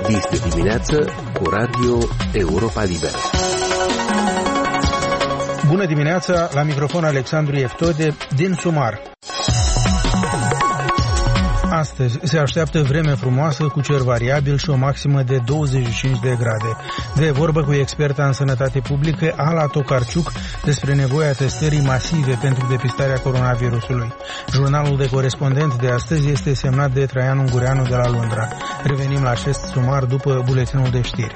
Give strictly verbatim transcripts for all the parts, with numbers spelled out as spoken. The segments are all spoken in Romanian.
Este dimineață cu Radio Europa Liberă. Bună dimineața, la microfon Alexandru Eftode din Sumar. Astăzi se așteaptă vreme frumoasă cu cer variabil și o maximă de douăzeci și cinci de grade. De vorbă cu experta în sănătate publică, Ala Tokarciuc, despre nevoia testării masive pentru depistarea coronavirusului. Jurnalul de corespondent de astăzi este semnat de Traian Ungureanu de la Londra. Revenim la acest sumar după buletinul de știri.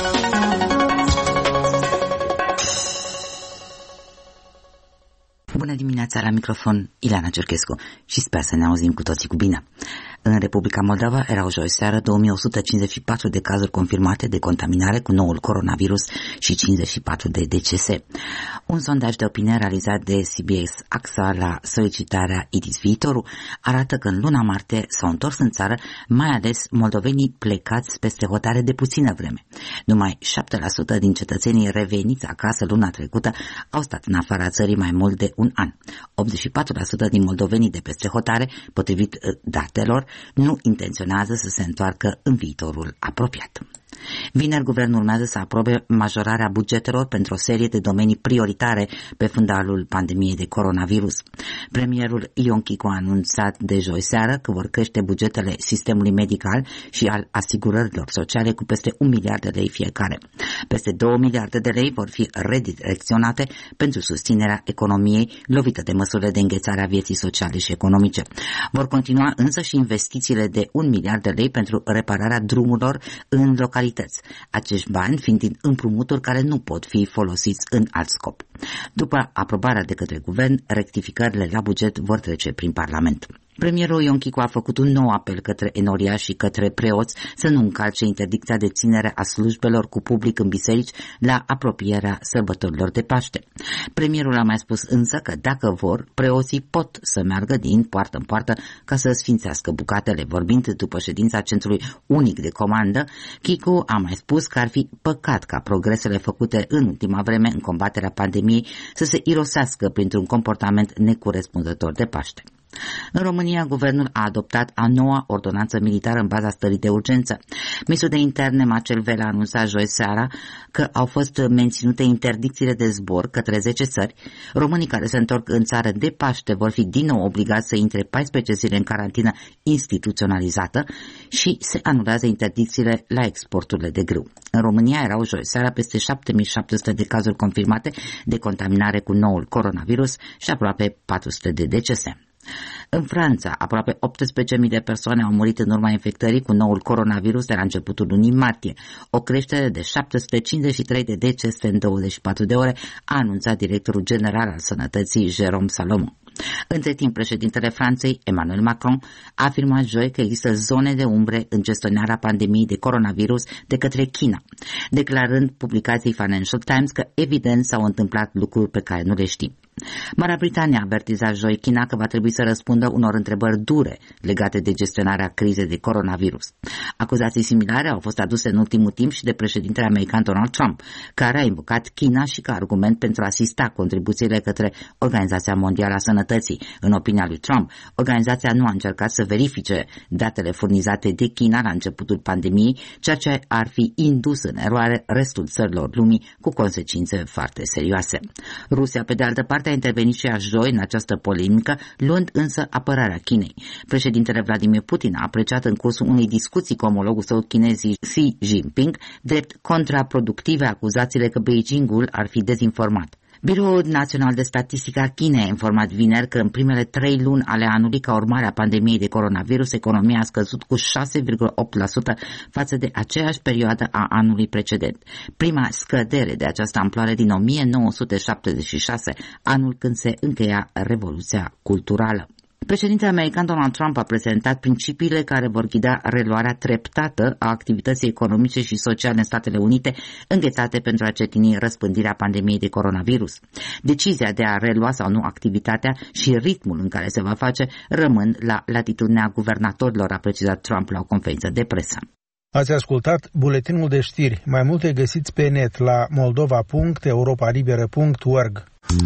Bună dimineața, la microfon Ileana Cerchescu și sper să ne auzim cu toții cu bine. În Republica Moldova erau joi seară două mii o sută cincizeci și patru de cazuri confirmate de contaminare cu noul coronavirus și cincizeci și patru de decese. Un sondaj de opinie realizat de C B S A X A la solicitarea I D I S Viitorul arată că în luna martie s-au întors în țară mai ales moldovenii plecați peste hotare de puțină vreme. Numai șapte la sută din cetățenii reveniți acasă luna trecută au stat în afara țării mai mult de un an. optzeci și patru la sută din moldovenii de peste hotare, potrivit datelor, nu intenționează să se întoarcă în viitorul apropiat. Vineri, guvernul urmează să aprobe majorarea bugetelor pentru o serie de domenii prioritare pe fundalul pandemiei de coronavirus. Premierul Ion Chicu a anunțat de joi seară că vor crește bugetele sistemului medical și al asigurărilor sociale cu peste un miliard de lei fiecare. Peste două miliarde de lei vor fi redirecționate pentru susținerea economiei lovită de măsurile de înghețare a vieții sociale și economice. Vor continua însă și investițiile de un miliard de lei pentru repararea drumurilor în localități. Acești bani fiind din împrumuturi care nu pot fi folosiți în alt scop. După aprobarea de către guvern, rectificările la buget vor trece prin Parlament. Premierul Ion Chicu a făcut un nou apel către enoriași și către preoți să nu încalce interdicția de ținere a slujbelor cu public în biserici la apropierea sărbătorilor de Paște. Premierul a mai spus însă că dacă vor, preoții pot să meargă din poartă în poartă ca să sfințească bucatele. Vorbind după ședința Centrului Unic de Comandă, Chicu a mai spus că ar fi păcat ca progresele făcute în ultima vreme în combaterea pandemiei să se irosească printr-un comportament necorespunzător de Paște. În România, guvernul a adoptat a noua ordonanță militară în baza stării de urgență. Ministrul de Interne, Marcel Vela, a anunțat joi seara că au fost menținute interdicțiile de zbor către zece țări. Românii care se întorc în țară de Paște vor fi din nou obligați să intre paisprezece zile în carantină instituționalizată și se anulează interdicțiile la exporturile de grâu. În România erau joi seara peste șapte mii șapte sute de cazuri confirmate de contaminare cu noul coronavirus și aproape patru sute de decese. În Franța, aproape optsprezece mii de persoane au murit în urma infectării cu noul coronavirus de la începutul lunii martie, o creștere de șapte sute cincizeci și trei de decese în douăzeci și patru de ore, a anunțat directorul general al sănătății Jérôme Salomon. Între timp, președintele Franței, Emmanuel Macron, a afirmat joi că există zone de umbre în gestionarea pandemiei de coronavirus de către China, declarând publicației Financial Times că evident s-au întâmplat lucruri pe care nu le știm. Marea Britanie a avertizat joi China că va trebui să răspundă unor întrebări dure legate de gestionarea crizei de coronavirus. Acuzații similare au fost aduse în ultimul timp și de președintele american Donald Trump, care a invocat China și ca argument pentru a asista contribuțiile către Organizația Mondială a Sănătății. În opinia lui Trump, organizația nu a încercat să verifice datele furnizate de China la începutul pandemiei, ceea ce ar fi indus în eroare restul țărilor lumii cu consecințe foarte serioase. Rusia, pe de altă parte, a intervenit și a joi în această polemică, luând însă apărarea Chinei. Președintele Vladimir Putin a apreciat în cursul unei discuții cu omologul său chinez Xi Jinping drept contraproductive acuzațiile că Beijingul ar fi dezinformat. Biroul Național de Statistică a Chinei a informat vineri că în primele trei luni ale anului, ca urmare a pandemiei de coronavirus, economia a scăzut cu șase virgulă opt la sută față de aceeași perioadă a anului precedent. Prima scădere de această amploare din o mie nouă sute șaptezeci și șase, anul când se încheia Revoluția Culturală. Președintele american Donald Trump a prezentat principiile care vor ghida reluarea treptată a activității economice și sociale în Statele Unite, înghețate pentru a cetini răspândirea pandemiei de coronavirus. Decizia de a relua sau nu activitatea și ritmul în care se va face rămân la latitudinea guvernatorilor, a precizat Trump la o conferință de presă. Ați ascultat buletinul de știri. Mai multe găsiți pe net la moldova punct europa liberă punct org.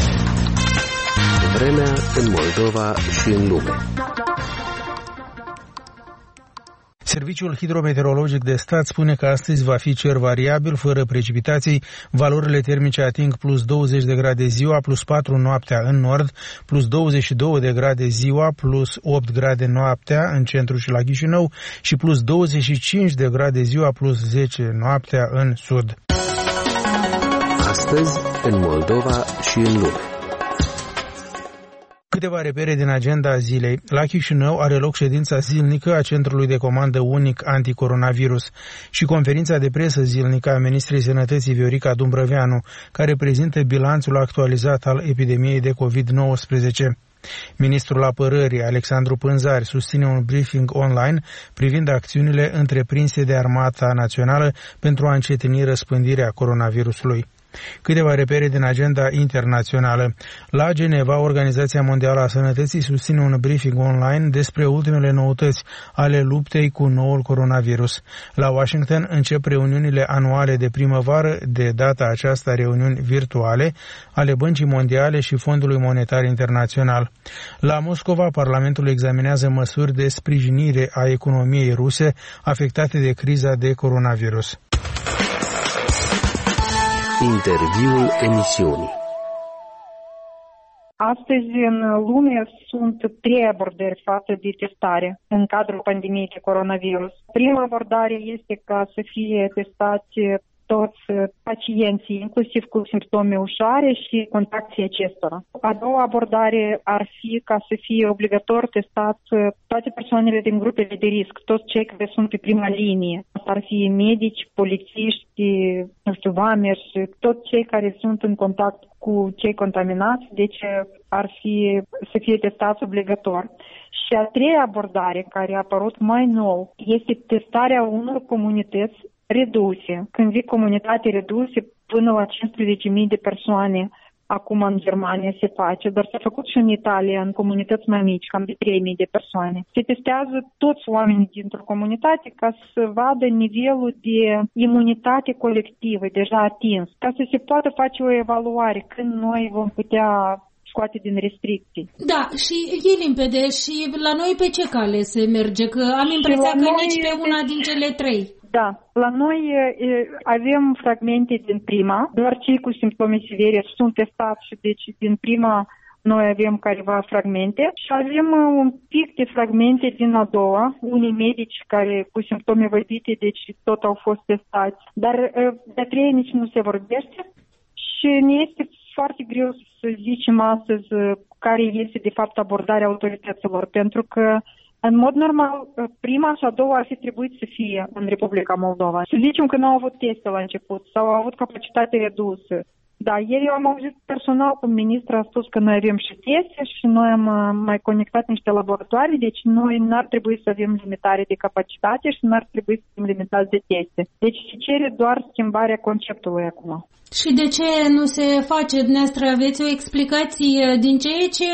Vremea în Moldova și în lume. Serviciul Hidrometeorologic de Stat spune că astăzi va fi cer variabil, fără precipitații. Valorile termice ating plus douăzeci de grade ziua, plus patru noaptea în nord, plus douăzeci și două de grade ziua, plus opt grade noaptea în centru și la Chișinău și plus douăzeci și cinci de grade ziua, plus zece noaptea în sud. Astăzi, în Moldova și în lume. Câteva repere din agenda zilei. La Chișinău are loc ședința zilnică a Centrului de Comandă Unic Anticoronavirus și conferința de presă zilnică a Ministrei Sănătății Viorica Dumbrăveanu, care prezintă bilanțul actualizat al epidemiei de covid nouăsprezece. Ministrul Apărării, Alexandru Pânzari, susține un briefing online privind acțiunile întreprinse de Armata Națională pentru a încetini răspândirea coronavirusului. Câteva repere din agenda internațională. La Geneva, Organizația Mondială a Sănătății susține un briefing online despre ultimele noutăți ale luptei cu noul coronavirus. La Washington încep reuniunile anuale de primăvară, de data aceasta reuniuni virtuale, ale Băncii Mondiale și Fondului Monetar Internațional. La Moscova, Parlamentul examinează măsuri de sprijinire a economiei ruse afectate de criza de coronavirus. Interviul emisiunii. Astăzi în lume sunt trei abordări față de testare în cadrul pandemiei de coronavirus. Prima abordare este ca să fie testați toți pacienții, inclusiv cu simptome ușoare și contactii acestora. A doua abordare ar fi ca să fie obligator testat toate persoanele din grupele de risc, toți cei care sunt pe prima linie. Ar fi medici, polițiști, nu știu, vameri și toți cei care sunt în contact cu cei contaminați, deci ar fi să fie testați obligator. Și a treia abordare, care a apărut mai nou, este testarea unor comunități reduse. Când zic comunitate reduse, până la cincisprezece mii de persoane, acum în Germania se face, dar s-a făcut și în Italia, în comunități mai mici, cam de trei mii de persoane. Se testează toți oamenii dintr-o comunitate ca să vadă nivelul de imunitate colectivă deja atins, ca să se poată face o evaluare când noi vom putea scoate din restricții. Da, și e limpede. Și la noi pe ce cale se merge? Că am impresia că nici pe una din cele trei. Da, la noi e, avem fragmente din prima, doar cei cu simptome severe sunt testați și deci din prima noi avem careva fragmente și avem un pic de fragmente din a doua, unii medici care cu simptome văzite, deci tot au fost testați, dar de a treia nici nu se vorbește și ne este foarte greu să zicem astăzi care este de fapt abordarea autorităților, pentru că în mod normal, prima și a doua ar fi trebuit să fie în Republica Moldova. Să zicem că nu au avut teste la început sau au avut capacitate redusă. Da, ieri eu am auzit personal cum ministrul a spus că noi avem și teste și noi am mai conectat niște laboratoare, deci noi n-ar trebui să avem limitare de capacitate și n-ar trebui să fim limitați de teste. Deci se cere doar schimbarea conceptului acum. Și de ce nu se face? Dumneavoastră aveți o explicație din ceea ce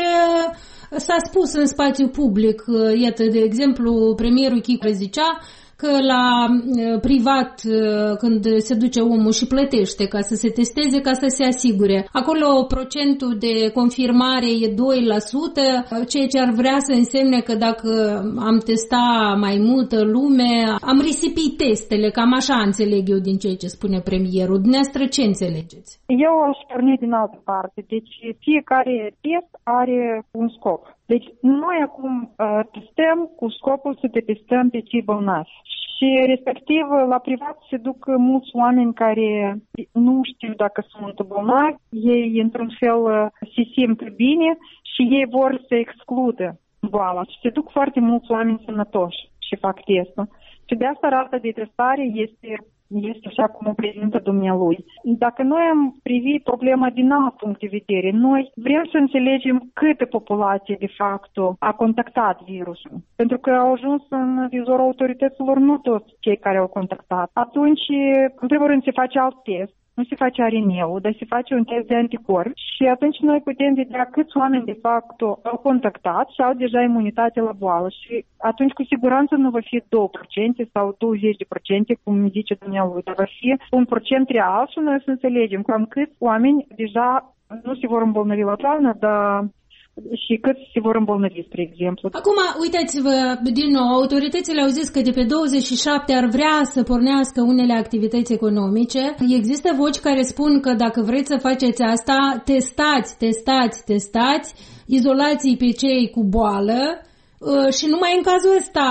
s-a spus în spațiu public? Iată, de exemplu, premierul Chică zicea că la privat, când se duce omul și plătește ca să se testeze, ca să se asigure, acolo procentul de confirmare e doi la sută, ceea ce ar vrea să însemne că dacă am testat mai multă lume, am risipit testele, cam așa înțeleg eu din ceea ce spune premierul. Dumneavoastră ce înțelegeți? Eu aș porni din altă parte. Deci fiecare test are un scop. Deci noi acum uh, testăm cu scopul să depistăm pe cei bolnavi. Și respectiv la privat se duc mulți oameni care nu știu dacă sunt bolnavi, ei într-un fel se simt bine și ei vor să excludă boala. Și se duc foarte mulți oameni sănătoși și fac testul. Și de asta rata de testare este este așa cum o prezintă dumnealui. Dacă noi am privit problema din alt punct de vedere, noi vrem să înțelegem câtă populație de fapt a contactat virusul. Pentru că au ajuns în vizorul autorităților nu toți cei care au contactat. Atunci, în primul rând, se face alt test. Nu se face A R N-ul, dar se face un test de anticorpi și atunci noi putem vedea câți oameni de fapt au contactat și au deja imunitate la boală și atunci cu siguranță nu va fi doi la sută sau douăzeci la sută, cum zice dumnealui, dar va fi un procent real și noi să înțelegem cam câți oameni deja nu se vor îmbolnăvi la toamnă, dar și cât se vor îmbolnăvi, spre exemplu. Acum, uitați-vă, din nou, autoritățile au zis că de pe douăzeci și șapte ar vrea să pornească unele activități economice. Există voci care spun că dacă vreți să faceți asta, testați, testați, testați, izolați pe cei cu boală și numai în cazul ăsta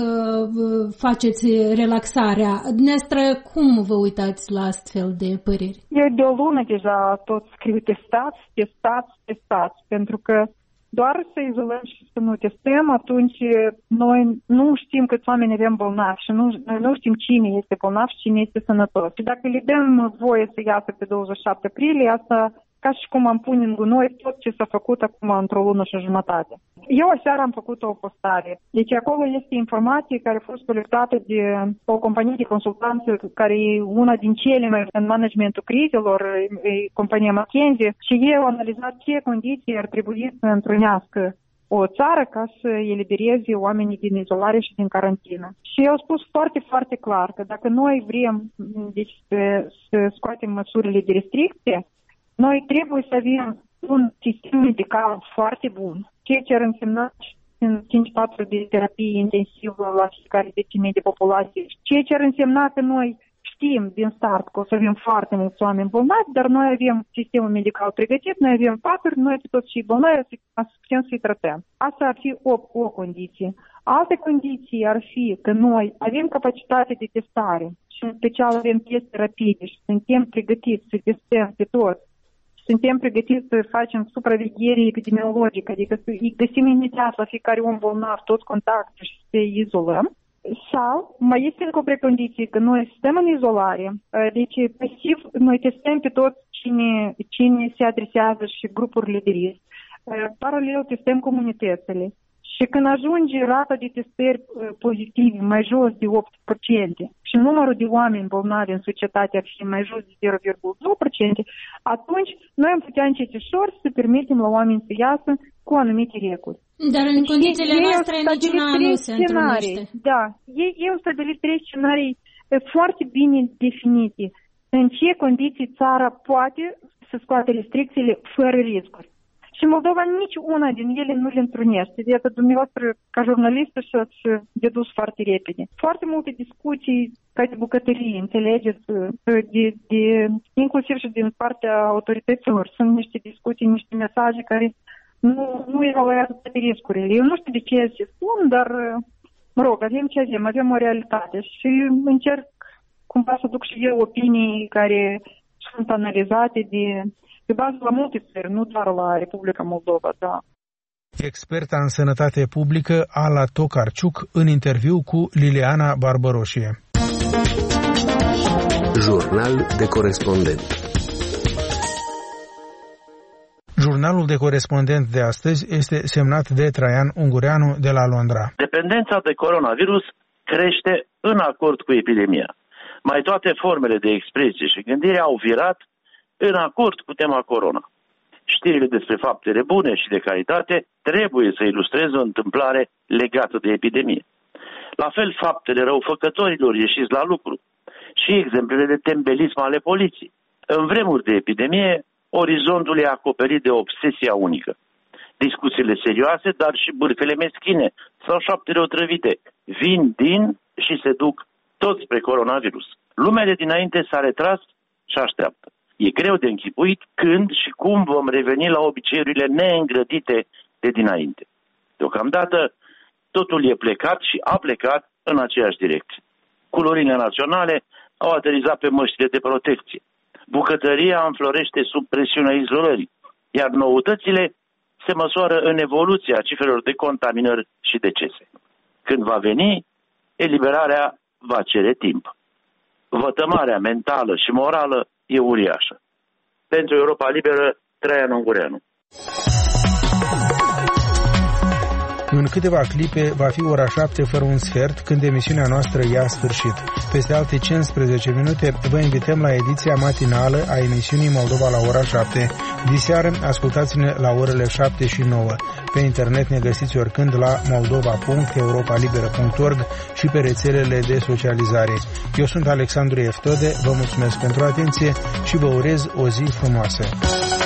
faceți relaxarea. Dumneavoastră, cum vă uitați la astfel de păreri? Eu de o lună deja tot scriu testați, testați, testați, pentru că doar să izolăm și să nu testăm, atunci noi nu știm câți oameni avem bolnavi și nu, noi nu știm cine este bolnav și cine este sănătos. Și dacă le dăm voie să iasă pe douăzeci și șapte aprilie, asta ca și cum am pune în gunoi tot ce s-a făcut acum într-o lună și jumătate. Eu aseară am făcut o postare. Deci acolo este informație care a fost colectată de o companie de consultanță care e una din cele mai în managementul crizelor, e compania McKinsey, și ei au analizat ce condiții ar trebui să întrunească o țară ca să elibereze oamenii din izolare și din carantină. Și eu au spus foarte, foarte clar că dacă noi vrem deci, să, să scoatem măsurile de restricție, noi trebuie să avem un sistem medical foarte bun, ceea ce ar însemna cinci patru de terapie intensivă la fiecare zece mii de populație, ceea ce ar însemna că noi știm din start că o să avem foarte mulți oameni bolnavi, dar noi avem sistemul medical pregătit, noi avem paturi, noi pe toți cei bolnavi să putem să-i tratăm. Asta ar fi o, o condiție. Alte condiții ar fi că noi avem capacitate de testare și în special avem teste rapide și suntem pregătiți să testăm pe toți. Suntem pregătiți să facem supraveghere epidemiologică, adică să găsim imediat la fiecare om bolnav toți contacte și să izolăm. Sau mai este încă o precondiție că noi stăm în izolare, deci pasiv noi testăm pe toți cine, cine se adresează și grupurile de risc. Paralel testăm comunitățile. Și când ajunge rata de testări pozitive mai jos de opt la sută și numărul de oameni bolnavi în societate ar fi mai jos de zero virgulă doi la sută, atunci noi am putea încetișor să permitem la oameni să iasă cu anumite reguli. Dar în condițiile noastre niciuna nu se întrunește. Da, ei, ei au stabilit trei scenarii foarte bine definite. În ce condiții țara poate să scoate restricțiile fără riscuri. Și Moldova nici una din ele nu le întrunește. Iată, dumneavoastră, ca jurnalistă, și-ați dedus foarte repede. Foarte multe discuții ca de bucătărie, înțelegeți, de, de, inclusiv și din partea autorităților. Sunt niște discuții, niște mesaje care nu, nu evaluează toate riscurile. Eu nu știu de ce se spun, dar, mă rog, avem ce avem, avem o realitate și încerc cumva să duc și eu opinii care sunt analizate de... pe bază la multe țări, nu doar la Republica Moldova, da. Experta în sănătate publică, Ala Tokarciuk, în interviu cu Liliana Barbăroșie. Jurnal de corespondent. Jurnalul de corespondent de astăzi este semnat de Traian Ungureanu de la Londra. Dependența de coronavirus crește în acord cu epidemia. Mai toate formele de expresie și gândire au virat în acord cu tema corona. Știrile despre faptele bune și de calitate trebuie să ilustreze o întâmplare legată de epidemie. La fel, faptele răufăcătorilor ieșiți la lucru și exemplele de tembelism ale poliției. În vremuri de epidemie, orizontul e acoperit de obsesia unică. Discuțiile serioase, dar și bârfele meschine sau șaptele otrăvite vin din și se duc tot spre coronavirus. Lumea de dinainte s-a retras și așteaptă. E greu de închipuit când și cum vom reveni la obiceiurile neîngrădite de dinainte. Deocamdată, totul e plecat și a plecat în aceeași direcție. Culorile naționale au aterizat pe măștile de protecție. Bucătăria înflorește sub presiunea izolării, iar noutățile se măsoară în evoluția cifrelor de contaminări și decese. Când va veni, eliberarea va cere timp. Vătămarea mentală și morală e uriașă. Pentru Europa Liberă, Traian Ungureanu. În câteva clipe va fi ora șapte fără un sfert când emisiunea noastră ia sfârșit. Peste alte cincisprezece minute vă invităm la ediția matinală a emisiunii Moldova la ora șapte. Diseară ascultați-ne la orele șapte și nouă. Pe internet ne găsiți oricând la moldova punct europa liberă punct org și pe rețelele de socializare. Eu sunt Alexandru Eftode, vă mulțumesc pentru atenție și vă urez o zi frumoasă.